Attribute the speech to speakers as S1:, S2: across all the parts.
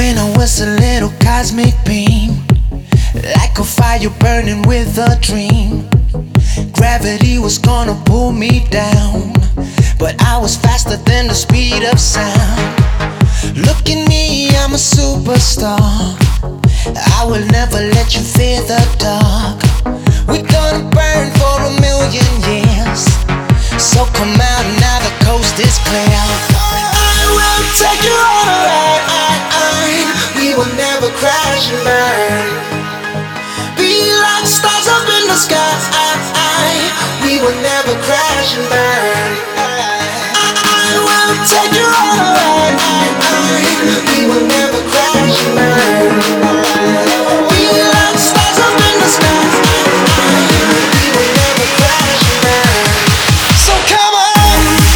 S1: When I was a little cosmic beam, like a fire burning with a dream. Gravity was gonna pull me down, but I was faster than the speed of sound. Look at me, I'm a superstar. I will never let you fear the dark. We're gonna burn for 1,000,000 years. So come out, now the coast is clear. I will take you on a ride. We will never crash and burn. Be like stars up in the sky. We will never crash and burn. I will take you on a ride. We will never crash and burn. Be like stars up in the sky. We will never crash and burn. So come on.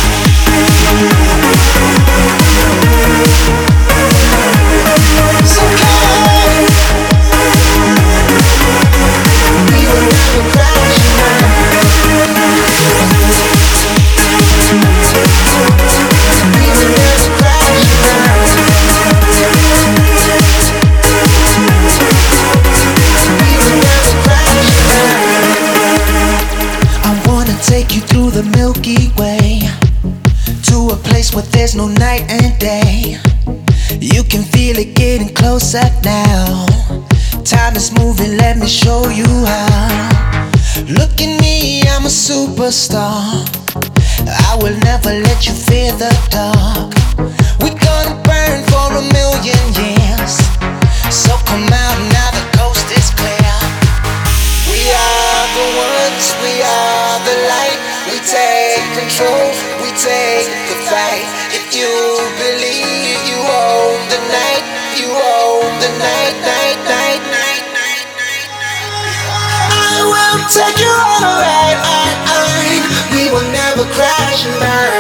S1: So come on. We will never crash and burn. We will never crash and burn. We will never crash and burn. I wanna take you through the Milky Way, to a place where there's no night and day. You can feel it getting closer now. Time is moving, let me show you how. Look at me, I'm a superstar. I will never let you fear the dark. We're gonna burn for 1,000,000 years. So come out, now the coast is clear. We are the ones, we are the light. We take control, we take the fight. If you believe, you own the night. You own the night, night, night, night, night, night, night. I will take you on a ride. We will never crash and burn.